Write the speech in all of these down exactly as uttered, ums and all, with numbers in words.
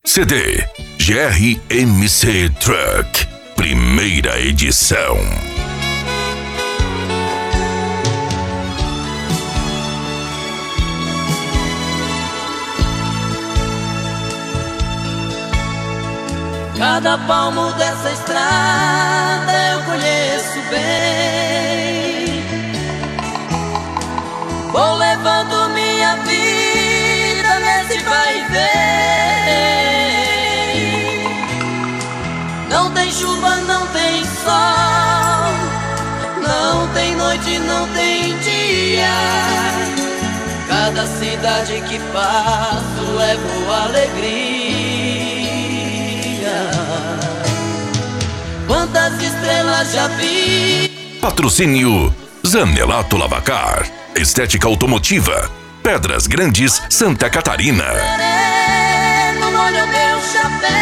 C D G R M C Truck, primeira edição. Cada palmo dessa estrada eu conheço bem. Vou levando minha vida nesse vai e vem. Não tem chuva, não tem sol, não tem noite, não tem dia. Cada cidade que passo levo alegria. Quantas estrelas já vi. Patrocínio Zanelato Lavacar, Estética Automotiva, Pedras Grandes, Santa Catarina. No molho meu chapéu.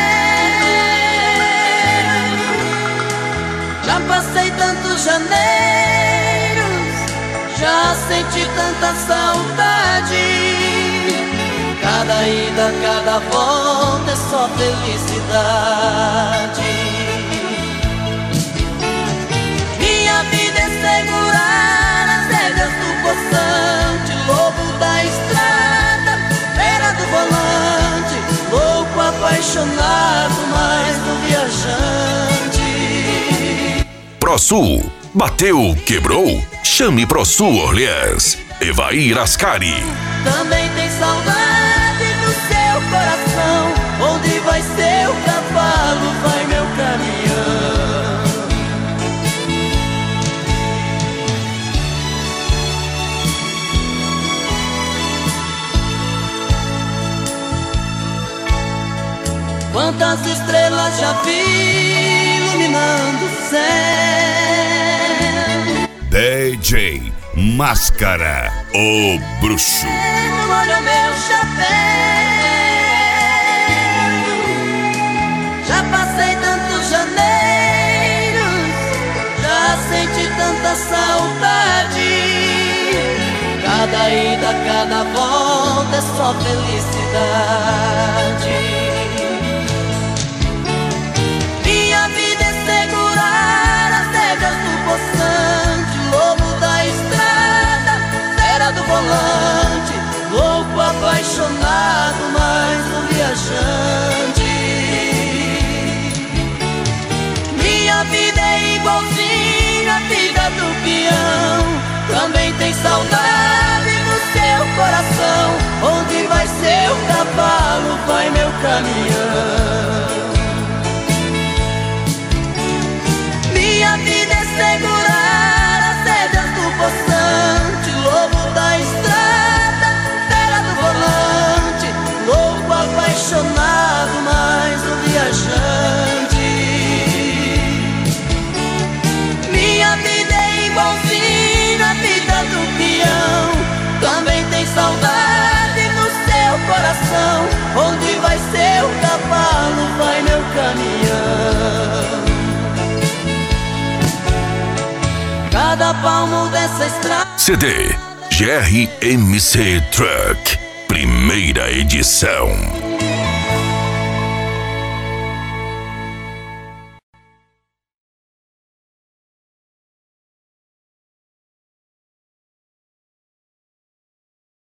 Já passei tantos janeiros, já senti tanta saudade. Cada ida, cada volta é só felicidade. Minha vida é segurar as rédeas do poçante, lobo da estrada, beira do volante, louco, apaixonado, mais do viajante. ProSul, bateu, quebrou? Chame ProSul Orleans. Evair Ascari. Também tem saudade do seu coração, onde vai seu cavalo, vai meu caminhão. Quantas estrelas já vi iluminando o céu. D J Máscara, o bruxo. No olho meu chapéu. Já passei tantos janeiros, já senti tanta saudade. Cada ida, cada volta é só felicidade. Minha vida é segurar as rédeas do poçante, lobo da estrada, fera do volante, louco, apaixonado, mais um viajante. Minha vida é igualzinha a vida do peão, também tem saudade no seu coração, onde vai seu cavalo, vai meu caminhão. Minha vida é segurar as rédeas do poçante, lobo da estrada, fera do volante, louco, apaixonado, mais um viajante. Minha vida é igualzinha a vida do peão, também tem saudade no seu coração, onde vai seu cavalo, vai meu caminhão. Cada palmo dessa estrada. C D G R M C Truck, primeira edição.